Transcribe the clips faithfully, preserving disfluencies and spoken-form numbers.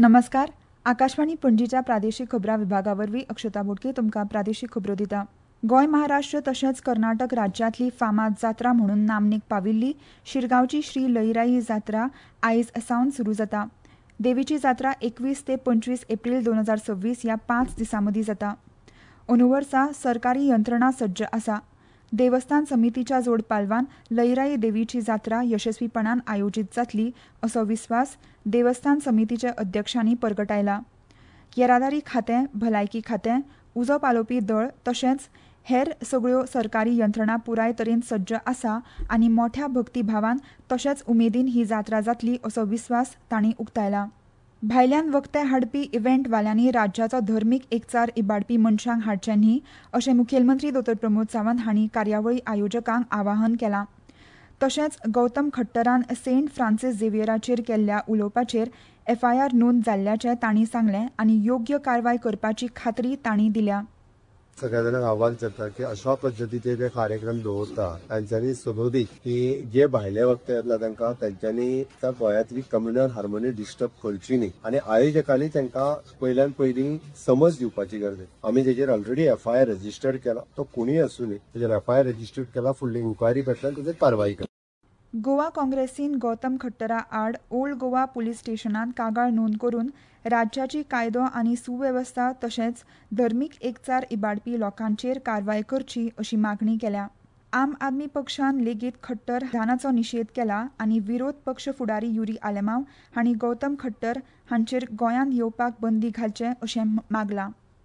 नमस्कार. आकाशवाणी पणजीच्या प्रादेशीक खबरां विभागा वरवीं अक्षता बोडके तुमकां प्रादेशीक खबरो दिता. गोंय, महाराष्ट्र तशेंच कर्नाटक राज्यांतली फामाद जात्रा म्हणून नामनेक पाविल्ली शिरगांवची श्री लईराई जात्रा आयज सावन सुरू जाता. देवीची जात्रा एकवीस ते पंचवीस एप्रील दोन हजार सव्वीस ह्या पांच दिसां मदीं जाता. अंदू वर्सा सरकारी यंत्रणा सज्ज आसा. देवस्थान समितीच्या जोड पालवान लईराई देवीची जात्रा यशस्वीपणान आयोजीत जातली असो विस्वास देवस्थान समितीचे अध्यक्षांनी परगटायला. येरादारी खातें, भलायकी खातें, उजो पालोवपी दळ तशेंच हेर सगळ्यो सरकारी यंत्रणा पुराय तरेन सज्ज आसा आनी मोठ्या भक्तीभावान तशेंच उमेदीन ही जात्रा जातली असो विस्वास तांणी उक्तायला. भायल्यान वखतें हाडपी इव्हेंट वाल्यांनी राज्याचो धर्मीक एकचार इबाडपी मनशांक हाडचें न्ही अशें मुखेलमंत्री दोतोर प्रमोद सावंत हांणी कार्यावळी आयोजकांक आवाहन केलां. तशेंच गौतम खट्टरान सेंट फ्रांसीस झेवियराचेर केल्ल्या उलोवपाचेर एफआयआर नोंद जाल्ल्याचें तांणी सांगलें आनी योग्य कारवाय करपाची खात्री तांणी दिल्या. सगळ्या जाणांक आव्हान करता की अशा पद्दतीचे जे कार्यक्रम दवरता तांच्यांनी सदोदीत की जे भायले वक्ते येतला तांकां तांच्यांनी त्या गोंयांतली कम्युनल हार्मोनी डिस्टर्ब करची न्ही आनी आयोजकांनी तांकां पयल्यान पयलीं समज दिवपाची गरज आसा. आमी तेजेर ऑलरेडी एफआयआर रजिस्टर्ड केला. तो कोणूय आसूं न्ही तेजेर एफआयआर रजिस्टर्ड केला. फुडली इन्क्वायरी पेटल्यान तेजेर कारवाई करता. गोवा काँग्रेसीन गौतम खट्टरा आड ओल्ड गोवा पुलीस स्टेशनात कागाळ नोंद करून राज्याची कायदो आनी सुवेवस्था तशेंच धर्मीक एकचार इबाडपी लोकांचेर कारवाय करची अशी मागणी केल्या. आम आदमी पक्षान लेगीत खट्टर विधानाचो निशेध केला आनी विरोध पक्ष फुडारी युरी आलेमांव हांणी गौतम खट्टर हांचेर गोंयांत येवपाक बंदी घालचें अशें मागलां.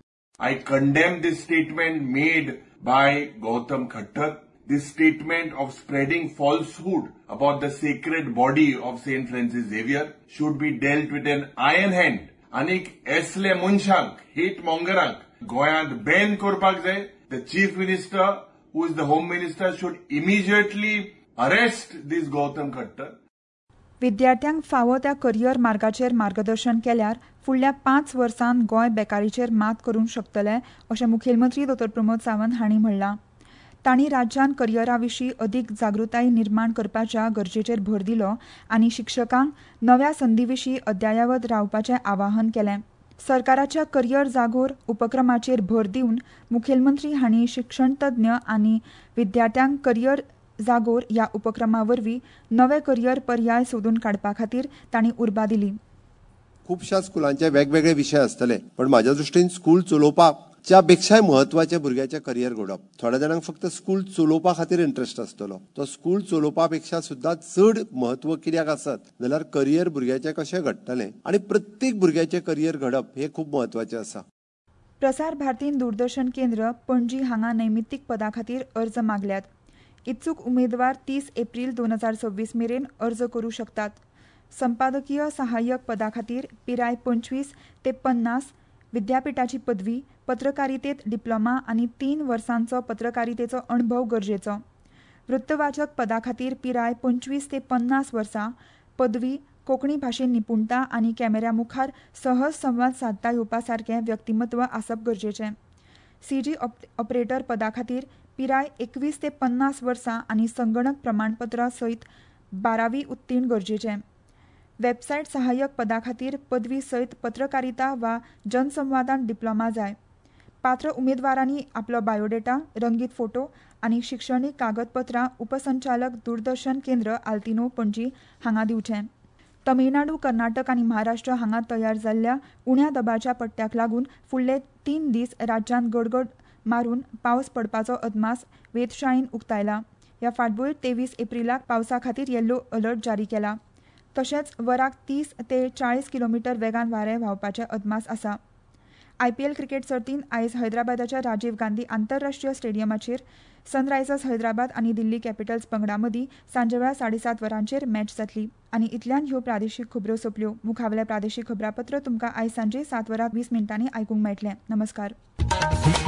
I condemn this statement made by Gautam Khattar. This statement of spreading falsehood about the sacred body of Saint Francis Xavier should be dealt with an iron hand. Anik esle munshank, hate mongerank, Goyant ban korpak jay. The Chief Minister, who is the Home Minister, should immediately arrest this Gautam Khattar. विद्यार्थ्यांक फावो त्या career मार्गाचेर मार्गदर्शन केल्यार फुडल्या पांच वर्सांत गोंय बेकारीचेर मात करूंक शकतले अशें मुखेलमंत्री दोतोर प्रमोद सावंत हांणी म्हणलां. तांणी राज्यांत करियरा विशीं अदीक जागृताय निर्माण करपाच्या गरजेचेर भर दिलो आनी शिक्षकांक नव्या संदी विशीं अद्यावत रावपाचें आवाहन केलें. सरकाराच्या करियर जागोर उपक्रमाचेर भर दिवन मुखेलमंत्री हांणी शिक्षण तज्ञ आनी विद्यार्थ्यांक करियर जागोर ह्या उपक्रमा वरवीं नवे करियर पर्याय सोदून काडपा खातीर तांणी उर्बा दिली. खुबश्या स्कुलांचे वेगवेगळे विशय आसतले पण म्हाज्या दृश्टीन स्कूल चलोवपाक च्या पेक्षाय महत्वाचे भुरग्याचे करियर घडप. थोड्या जाणांक फक्त स्कूल चलोवपा खातीर इंट्रस्ट आसतलो. तो स्कूल चलोवपा पेक्षा सुद्धा चड महत्व कित्याक आसत जाल्यार करियर भुरग्याचें कशें घडटलें आनी प्रत्येक भुरग्याचें करियर घडप हें खूब महत्वाचें आसा. प्रसार भारतीन दूरदर्शन केंद्र पणजी हांगा नैमित्तीक पदा खातीर अर्ज मागल्यात. इत्सूक उमेदवार तीस एप्रील दोन हजार सव्वीस मेरेन अर्ज करूं शकतात. संपादकीय सहाय्यक पदा खातीर पिराय पंचवीस ते पन्नास, विद्यापीठाची पदवी, पत्रकारितेत डिप्लोमा आनी तीन वर्सांचो पत्रकारितेचो अणभव गरजेचो. वृत्तवाचक पदा खातीर पिराय पंचवीस ते पन्नास वर्सां, पदवी, कोंकणी भाशेन निपुणता आनी कॅमेऱ्या मुखार सहज संवाद साधता येवपा सारकें व्यक्तिमत्व आसप गरजेचें. सीजी ऑपरेटर पदा खातीर पिराय एकवीस ते पन्नास वर्सां आनी संगणक प्रमाणपत्रा सयत बारावी उत्तीर्ण गरजेचें. वेबसायट सहाय्यक पदा खातीर पदवी सयत पत्रकारिता वा जनसंवादांत डिप्लोमा जाय. पात्र उमेदवारांनी आपलो बायोडेटा, रंगीत फोटो आनी शिक्षणीक कागदपत्रां उपसंचालक दूरदर्शन केंद्र आल्तिनो पणजी हांगा दिवचें. तमिळनाडू, कर्नाटक आनी महाराष्ट्र हांगा तयार जाल्ल्या उण्या दबाच्या पट्ट्याक लागून फुडले तीन दीस राज्यांत गडगड मारून पावस पडपाचो अदमास वेधशाळेन उक्तायला. ह्या फाटभुंयेर तेवीस एप्रिलाक पावसा खातीर येल्लो अलर्ट जारी केला. तशेंच वराक तीस ते चाळीस किलोमीटर वेगान वारें व्हांवपाचे अदमास आसा. आयपीएल क्रिकेट सर्तींत आयज हैदराबादाच्या राजीव गांधी आंतरराष्ट्रीय स्टेडियमाचेर सनरायझर्स हैदराबाद आनी दिल्ली कॅपिटल्स पंगडा मदीं सांजवेळा साडेसात वरांचेर मॅच जातली. आनी इतल्यान ह्यो प्रादेशीक खबरो सोंपल्यो. मुखावेलें प्रादेशीक खबरापत्र तुमकां आयज सांजे सात वरां वीस मिनटांनी आयकूंक मेळटलें. नमस्कार.